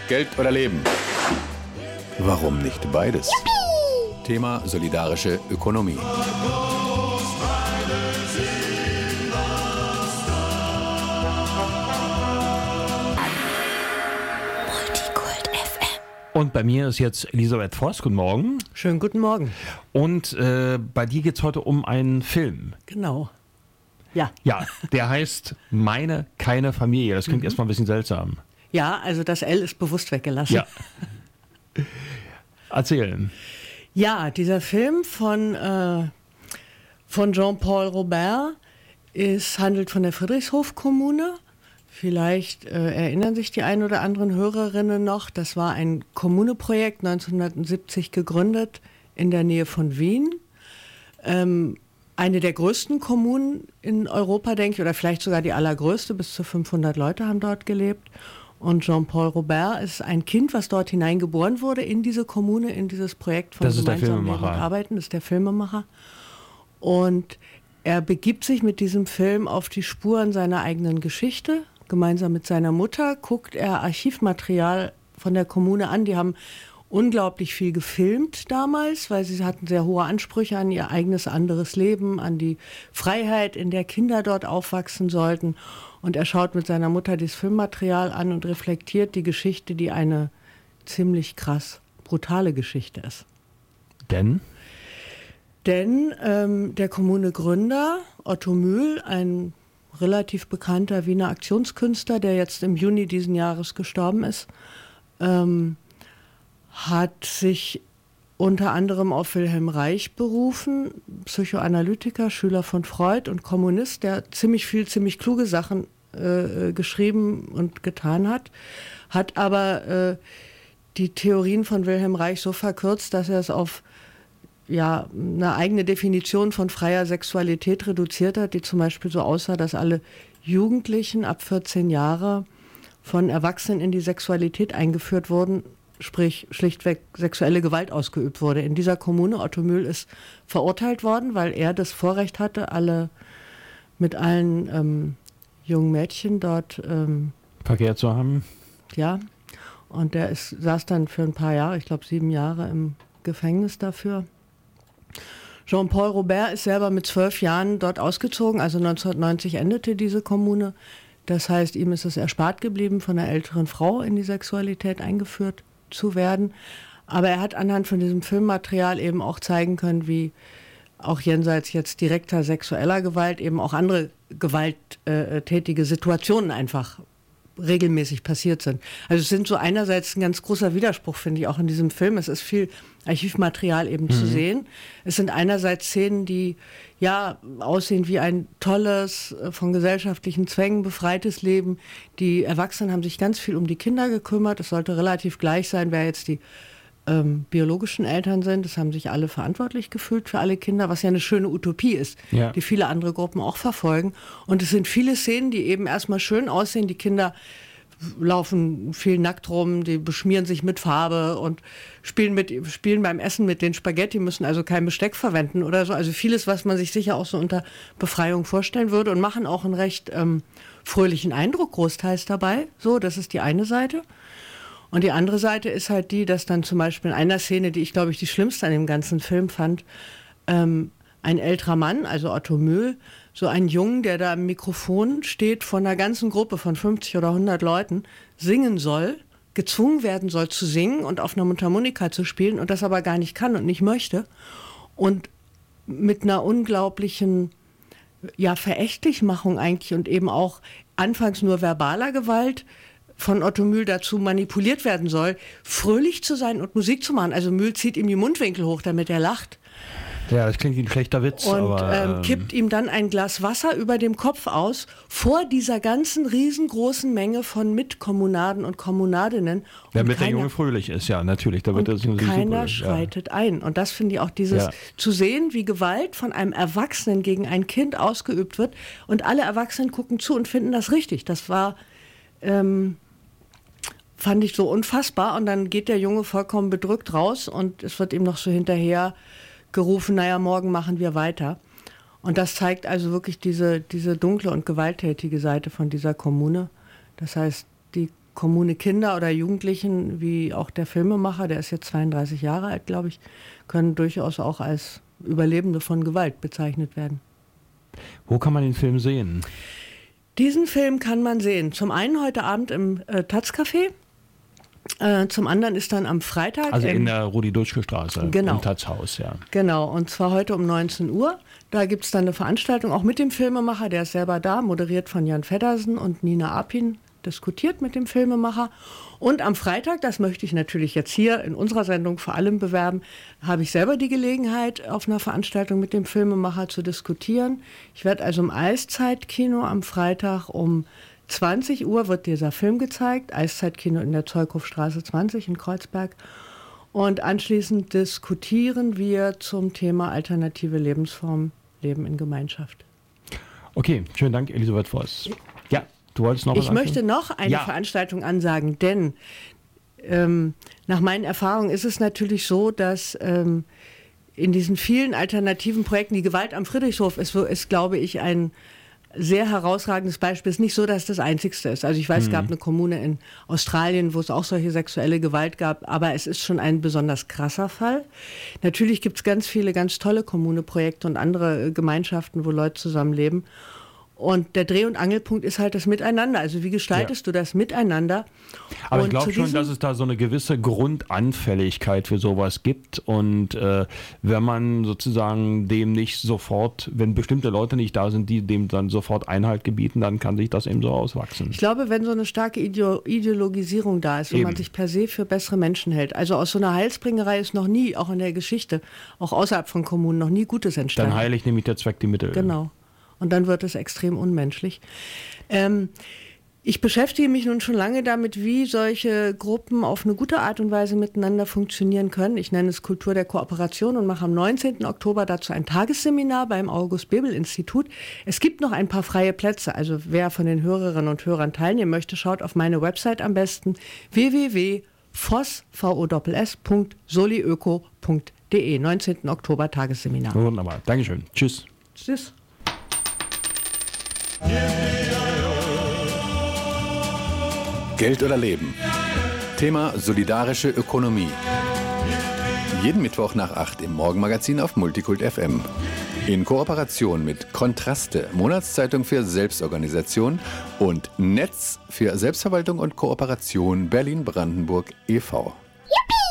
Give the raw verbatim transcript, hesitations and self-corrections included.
Geld oder Leben? Warum nicht beides? Thema solidarische Ökonomie. Und bei mir ist jetzt Elisabeth Voss. Guten Morgen. Schönen guten Morgen. Und äh, bei dir geht es heute um einen Film. Genau. Ja. Ja, der heißt Meine, keine Familie. Das klingt mhm. erstmal ein bisschen seltsam. Ja, also das L ist bewusst weggelassen. Ja. Erzählen. Ja, dieser Film von, äh, von Jean-Paul Robert ist, handelt von der Friedrichshof-Kommune. Vielleicht äh, erinnern sich die ein oder anderen Hörerinnen noch, das war ein Kommuneprojekt, neunzehnhundertsiebzig gegründet, in der Nähe von Wien. Ähm, eine der größten Kommunen in Europa, denke ich, oder vielleicht sogar die allergrößte, bis zu fünfhundert Leute haben dort gelebt. Und Jean-Paul Robert ist ein Kind, was dort hineingeboren wurde, in diese Kommune, in dieses Projekt von gemeinsamen Leben und Arbeiten, das ist der Filmemacher. Und er begibt sich mit diesem Film auf die Spuren seiner eigenen Geschichte. Gemeinsam mit seiner Mutter guckt er Archivmaterial von der Kommune an. Die haben unglaublich viel gefilmt damals, weil sie hatten sehr hohe Ansprüche an ihr eigenes anderes Leben, an die Freiheit, in der Kinder dort aufwachsen sollten. Und er schaut mit seiner Mutter dieses Filmmaterial an und reflektiert die Geschichte, die eine ziemlich krass brutale Geschichte ist. Denn? Denn ähm, der Kommunegründer Otto Mühl, ein relativ bekannter Wiener Aktionskünstler, der jetzt im Juni diesen Jahres gestorben ist, ähm, hat sich unter anderem auf Wilhelm Reich berufen, Psychoanalytiker, Schüler von Freud und Kommunist, der ziemlich viel, ziemlich kluge Sachen äh, geschrieben und getan hat, hat aber äh, die Theorien von Wilhelm Reich so verkürzt, dass er es auf ja, eine eigene Definition von freier Sexualität reduziert hat, die zum Beispiel so aussah, dass alle Jugendlichen ab vierzehn Jahre von Erwachsenen in die Sexualität eingeführt wurden, sprich schlichtweg sexuelle Gewalt ausgeübt wurde. In dieser Kommune, Otto Mühl ist verurteilt worden, weil er das Vorrecht hatte, alle mit allen ähm, jungen Mädchen dort ähm, Verkehr zu haben. Ja, und der ist, saß dann für ein paar Jahre, ich glaube sieben Jahre im Gefängnis dafür. Jean-Paul Robert ist selber mit zwölf Jahren dort ausgezogen, also neunzehnhundertneunzig endete diese Kommune. Das heißt, ihm ist es erspart geblieben, von einer älteren Frau in die Sexualität eingeführt zu werden. Aber er hat anhand von diesem Filmmaterial eben auch zeigen können, wie auch jenseits jetzt direkter sexueller Gewalt eben auch andere gewalttätige Situationen einfach regelmäßig passiert sind. Also es sind so einerseits ein ganz großer Widerspruch, finde ich, auch in diesem Film. Es ist viel Archivmaterial eben mhm. zu sehen. Es sind einerseits Szenen, die ja aussehen wie ein tolles, von gesellschaftlichen Zwängen befreites Leben. Die Erwachsenen haben sich ganz viel um die Kinder gekümmert. Es sollte relativ gleich sein, wer jetzt die ähm, biologischen Eltern sind. Es haben sich alle verantwortlich gefühlt für alle Kinder, was ja eine schöne Utopie ist, ja, die viele andere Gruppen auch verfolgen. Und es sind viele Szenen, die eben erstmal schön aussehen. Die Kinder laufen viel nackt rum, die beschmieren sich mit Farbe und spielen, mit, spielen beim Essen mit den Spaghetti, müssen also kein Besteck verwenden oder so. Also vieles, was man sich sicher auch so unter Befreiung vorstellen würde, und machen auch einen recht ähm, fröhlichen Eindruck großteils dabei. So, das ist die eine Seite. Und die andere Seite ist halt die, dass dann zum Beispiel in einer Szene, die ich glaube ich die schlimmste an dem ganzen Film fand, ähm, ein älterer Mann, also Otto Mühl, so ein Jungen, der da im Mikrofon steht, von einer ganzen Gruppe von fünfzig oder hundert Leuten singen soll, gezwungen werden soll zu singen und auf einer Mundharmonika zu spielen und das aber gar nicht kann und nicht möchte. Und mit einer unglaublichen ja, Verächtlichmachung eigentlich und eben auch anfangs nur verbaler Gewalt von Otto Mühl dazu manipuliert werden soll, fröhlich zu sein und Musik zu machen. Also Mühl zieht ihm die Mundwinkel hoch, damit er lacht. Ja, das klingt wie ein schlechter Witz. Und aber, ähm, kippt ihm dann ein Glas Wasser über dem Kopf aus, vor dieser ganzen riesengroßen Menge von Mitkommunaden und Kommunadinnen. Damit der Junge fröhlich ist, ja, natürlich. Da wird und das keiner super, schreitet ja. ein. Und das finde ich auch dieses, ja. zu sehen, wie Gewalt von einem Erwachsenen gegen ein Kind ausgeübt wird. Und alle Erwachsenen gucken zu und finden das richtig. Das war, ähm, fand ich so unfassbar. Und dann geht der Junge vollkommen bedrückt raus und es wird ihm noch so hinterher gerufen, naja, morgen machen wir weiter. Und das zeigt also wirklich diese, diese dunkle und gewalttätige Seite von dieser Kommune. Das heißt, die Kommune Kinder oder Jugendlichen, wie auch der Filmemacher, der ist jetzt zweiunddreißig Jahre alt, glaube ich, können durchaus auch als Überlebende von Gewalt bezeichnet werden. Wo kann man den Film sehen? Diesen Film kann man sehen. Zum einen heute Abend im äh, Taz-Café. Äh, zum anderen ist dann am Freitag. Also in im, der Rudi-Dutschke-Straße, genau. im Taz-Haus, ja. Genau, und zwar heute um neunzehn Uhr. Da gibt es dann eine Veranstaltung, auch mit dem Filmemacher, der ist selber da, moderiert von Jan Feddersen und Nina Apin, diskutiert mit dem Filmemacher. Und am Freitag, das möchte ich natürlich jetzt hier in unserer Sendung vor allem bewerben, habe ich selber die Gelegenheit, auf einer Veranstaltung mit dem Filmemacher zu diskutieren. Ich werde also im Eiszeitkino am Freitag um zwanzig Uhr wird dieser Film gezeigt, Eiszeitkino in der Zeughofstraße zwanzig in Kreuzberg. Und anschließend diskutieren wir zum Thema alternative Lebensformen, Leben in Gemeinschaft. Okay, schönen Dank, Elisabeth Voss. Ja, du wolltest noch was Ich möchte anfangen? noch eine Ja. Veranstaltung ansagen, denn ähm, nach meinen Erfahrungen ist es natürlich so, dass ähm, in diesen vielen alternativen Projekten, die Gewalt am Friedrichshof ist, ist glaube ich, ein sehr herausragendes Beispiel. Es ist nicht so, dass das einzigste ist. Also ich weiß, mhm. es gab eine Kommune in Australien, wo es auch solche sexuelle Gewalt gab, aber es ist schon ein besonders krasser Fall. Natürlich gibt es ganz viele ganz tolle Kommuneprojekte und andere Gemeinschaften, wo Leute zusammenleben. Und der Dreh- und Angelpunkt ist halt das Miteinander. Also wie gestaltest ja. du das Miteinander? Aber und ich glaube schon, dass es da so eine gewisse Grundanfälligkeit für sowas gibt. Und äh, wenn man sozusagen dem nicht sofort, wenn bestimmte Leute nicht da sind, die dem dann sofort Einhalt gebieten, dann kann sich das eben so auswachsen. Ich glaube, wenn so eine starke Ideo- Ideologisierung da ist, wenn eben. man sich per se für bessere Menschen hält. Also aus so einer Heilsbringerei ist noch nie, auch in der Geschichte, auch außerhalb von Kommunen, noch nie Gutes entstanden. Dann heiligt nämlich der Zweck die Mittel. Genau. Und dann wird es extrem unmenschlich. Ähm, ich beschäftige mich nun schon lange damit, wie solche Gruppen auf eine gute Art und Weise miteinander funktionieren können. Ich nenne es Kultur der Kooperation und mache am neunzehnten Oktober dazu ein Tagesseminar beim August-Bebel-Institut. Es gibt noch ein paar freie Plätze. Also wer von den Hörerinnen und Hörern teilnehmen möchte, schaut auf meine Website am besten w w w punkt voss punkt soliöko punkt de. neunzehnten Oktober Tagesseminar. Wunderbar. Dankeschön. Tschüss. Tschüss. Geld oder Leben? Thema solidarische Ökonomie. Jeden Mittwoch nach acht im Morgenmagazin auf Multikult F M. In Kooperation mit Kontraste, Monatszeitung für Selbstorganisation, und Netz für Selbstverwaltung und Kooperation Berlin-Brandenburg e V. Yippie!